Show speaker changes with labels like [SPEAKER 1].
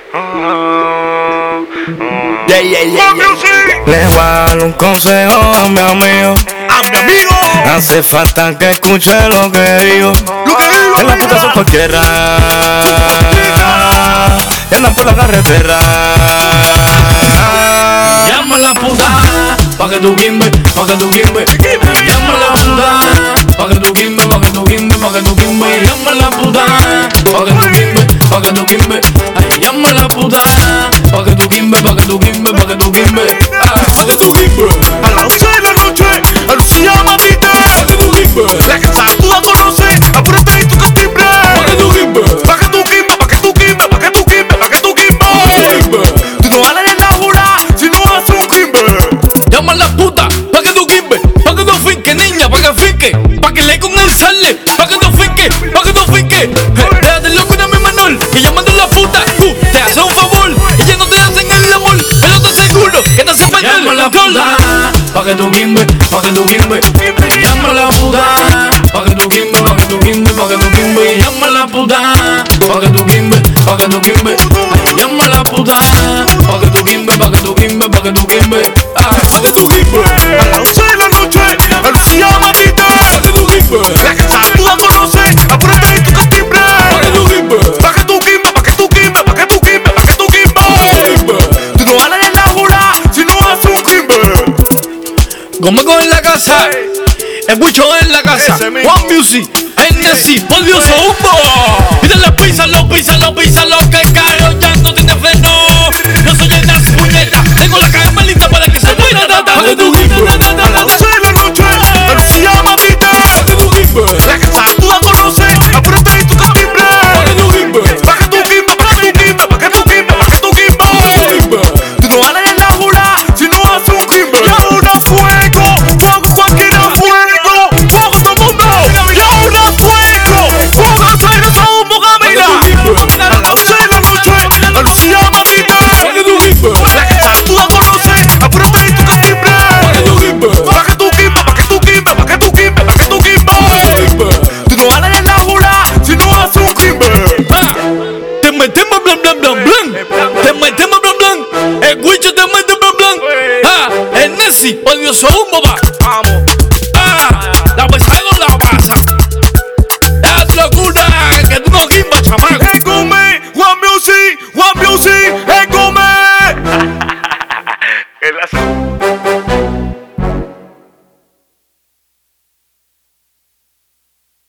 [SPEAKER 1] Le voy a dar un consejo a mi amigo. Hace falta que escuche lo que digo. En la puta son cualquiera y andan por la carretera.
[SPEAKER 2] Llama a la puta pa' que tú quimbe, pa' que tú quimbe. Llama a la puta pa' que tú quimbe, pa' que tú quimbe, pa' que tú quimbe. Llama a la puta pa' que tú quimbe, pa' que tú quimbe. Llama a la puta pa' que tú quimbe, pa' que tú quimbe, pa' que tú quimbe. Pa' que tú quimbe.
[SPEAKER 3] A las 11 de la noche, a Lucía mamita.
[SPEAKER 2] Pa' que tú quimbe.
[SPEAKER 3] La casa tú la conoces, apúrate y tu timbre.
[SPEAKER 2] Pa' que tú quimbe.
[SPEAKER 3] Pa' que tú quimbe, pa' que tú quimbe, pa' que tú quimbe, pa' que tú quimbe. Tú no vales en la jura si no haces un quimbe.
[SPEAKER 2] Llama a la puta pa' que tú quimbe, pa' que tú finque, niña, pa' que finque, pa' que le con el sale, pa' que tú finque, pa' que tú finque. Déjate loco una mi menor, que llamando a la puta, te hace un favor, ella no te hacen el amor, pero te aseguro que te hacen perder el alcohol. Pa' que tú quimbe, pa' que tú quimbe. Llama a la puta pa' que tú quimbe, pa' que tú quimbe, pa' que tú quimbe. Llama a la puta pa' que tú quimbe, pa' que tú quimbe. Llama a la puta pa' que tú quimbe, pa' que tú quimbe, pa' que tú quimbe. Pa' que tú quimbe.
[SPEAKER 3] A las 11 de la noche, a Lucía mamita.
[SPEAKER 2] Pa' que tú quimbe.
[SPEAKER 3] La casa tú la conoces, apúrate y tu timbre.
[SPEAKER 2] Pa' que tú quimbe.
[SPEAKER 3] Pa' que tú quimbe, pa' que tú quimbe, pa' que tú quimbe, pa' que tú quimbe. Tú no vales en la jura si no haces un quimbe.
[SPEAKER 2] Gómez en la casa, el Wicho en la casa,
[SPEAKER 3] Ese mismo.
[SPEAKER 2] One Music, NC, por Dios, Zumbo. Pídele písalo, písalo, písalo, que el carro ya no tiene freno. Yo soy el Nas puñeta, tengo la caja lista para que se muera. Pa' que tú quimbe.
[SPEAKER 3] A las 12 de la noche, a Lucía mamita.
[SPEAKER 2] Pa' que tú quimbe.
[SPEAKER 3] La casa tú la conoces, apúrate y tu timbre.
[SPEAKER 2] Pa' que tú quimbe.
[SPEAKER 3] Pa' que tú quimbe, pa' que tú quimbe, pa' que tú quimbe, pa' que tú quimbe. Tú no vales en la jura si no haces un quimbe. Y ahora fuego, fuego, fucking a fuego. Fuego todo el mundo. Y ahora fuego, fuego, suena esa humo, camina. A las 12 de la noche, a Lucía mamita.
[SPEAKER 2] Pa' que tú quimbe.
[SPEAKER 3] La casa tú la conoces, apúrate y tu timbre.
[SPEAKER 2] Pa' que tú quimbe.
[SPEAKER 3] Pa' que tú quimbe, pa' que tú quimbe, pa' que tú quimbe, pa' que tú quimbe. Tú no vales en la jura si no haces un quimbe.
[SPEAKER 2] Te metemos blan blan blan blan. Te metemos blan blan. El Wicho te mete blan blan. El Nessie, por Dios, Zumbo va.